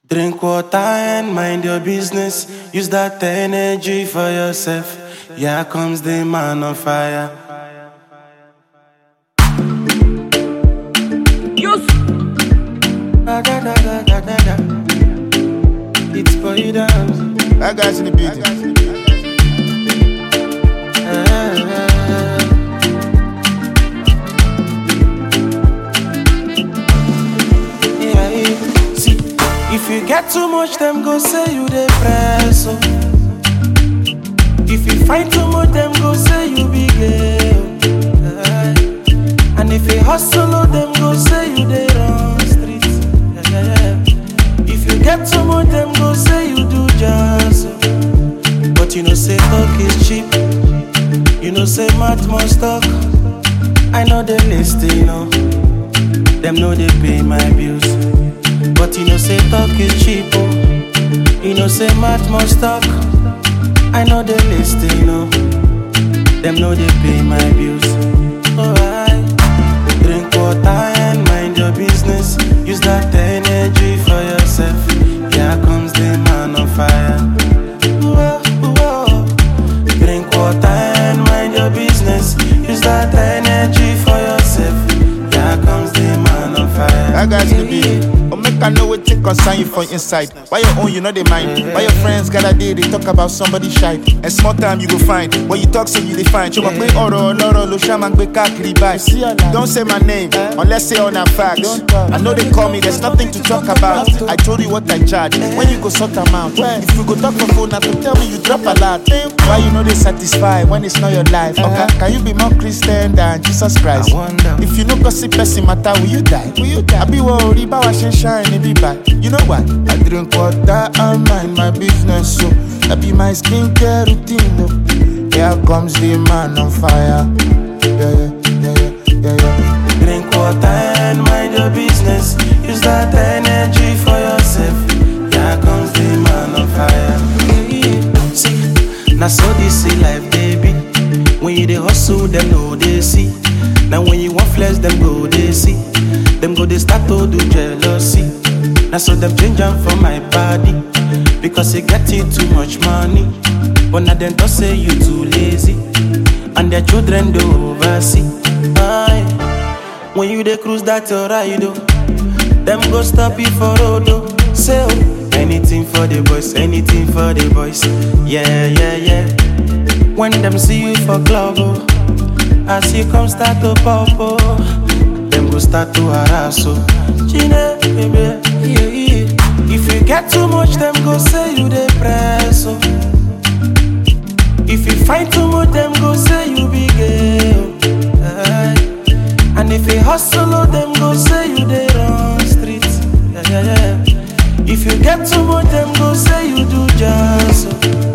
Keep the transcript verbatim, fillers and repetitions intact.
Drink water and mind your business. Use that energy for yourself. Here comes the man on fire. Yes. Da, da, da, da, da, da, da. It's boy down. That guy's in the building. If you get too much, them go say you dey press. Oh. If you fight too much, them go say you be gay. Oh. And if you hustle, oh, them go say you dey run streets. Yeah, yeah, yeah. If you get too much, them go say you do jazz. Oh. But you know say talk is cheap. You know say mad must talk. I know they listen, you know. Them know they pay my bills. But you know say talk is cheap, oh. You know say mad must talk. I know they listen, you know. Them know they pay my bills. Alright. Drink water and mind your business. Use that energy for yourself. Here comes the man on fire. Whoa, whoa. Drink water and mind your business. Use that energy for yourself. Here comes the man on fire. That guy's in the building. I know what take concern you for inside. Why your own, you know they mind. Why your friends got a day, they talk about somebody shy. And small time you go find. When you talk, say you define. Don't say my name, unless say on a facts. I know they call me, there's nothing to talk about. I told you what I charge. When you go sort them out. If you go talk for phone, now to tell me you drop a lot. Why you know they satisfy when it's not your life? Okay, can you be more Christian than Jesus Christ? If you know gossip person matter, will you die? Will you die? I be worried about what shine. Be bad. You know what? I drink water and mind my business, so that be my skincare routine. No. Here comes the man on fire. Yeah, yeah, yeah, yeah, yeah, yeah. Drink water and mind your business. Use that energy for yourself. Here comes the man on fire. See, now so this is life, baby. When you dey hustle, them know they see. Now when you want flex, them go they see. Them go they start to do jealousy. Now so them change them for my body. Because they get it too much money. But now them don't say you too lazy. And their children do oversee. Aye. When you they cruise that your ride, oh. Them go stop you for road, oh. Say oh. Anything for the boys, anything for the boys. Yeah, yeah, yeah. When them see you for club, oh. As you come start to pop, oh. Them go start to harass, oh. Gina, baby, yeah, yeah. If you get too much, them go say you dey press, oh. If you fight too much, them go say you be gay, oh. Aye. And if you hustle, oh, them go say you dey run streets. Yeah, yeah, yeah. If you get too much, them go say you do jazz, oh.